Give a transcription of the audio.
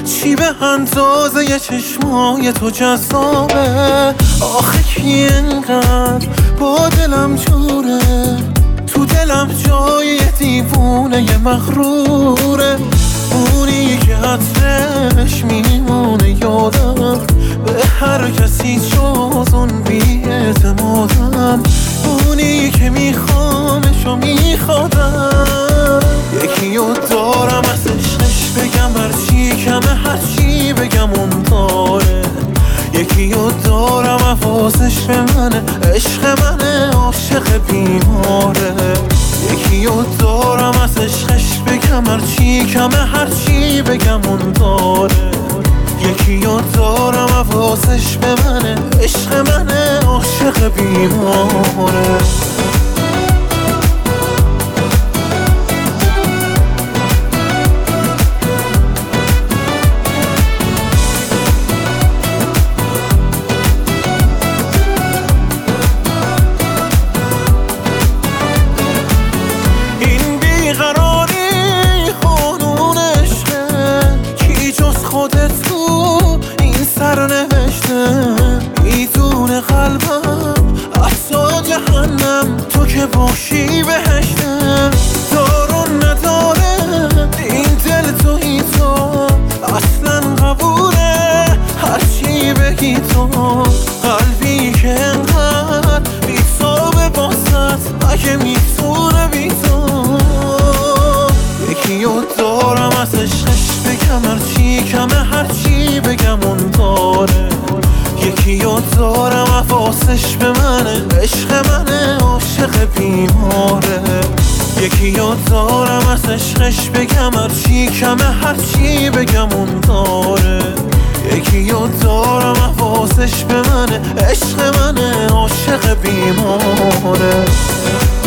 چی به اندازه یه چشمای تو جذابه؟ آخه کی انقدر با دلم جوره؟ تو دلم جای یه دیوونه یه مغروره، اونی که عطرش میمونه یادم، به هر کسی جز اون بی‌اعتمادم، اونی که میخوامش و میخوادم. یکی رو دارم از عشقش بگم هرچی کمه، هرچی بگم اون داره. یکی رو دارم حواسش به منه، عشق منه، عاشق بیماره. یکی رو دارم از عشقش بگم هرچی کمه، هرچی بگم اون داره. یکی رو دارم حواسش به منه، عشق منه، عاشق بیماره. خودت تو این سر نوشته، میدونه قلبم حتی جهنم، تو که باشی بهشته. دارون نداره این دل توی تو، اصلا قبوله هرچی بگی تو. قلبی که انقدر بی‌تابه بازت، اگه میتونه بی تو. یکی رو دارم از عشقش بگم هرچی کمه، هرچی بگم اون داره. یکی رو دارم حواسش به منه، عشق منه، عاشق بیماره. یکی رو دارم از عشقش بگم هرچی کمه، هرچی بگم اون داره. یکی رو دارم حواسش به منه، عشق منه، عاشق بیماره.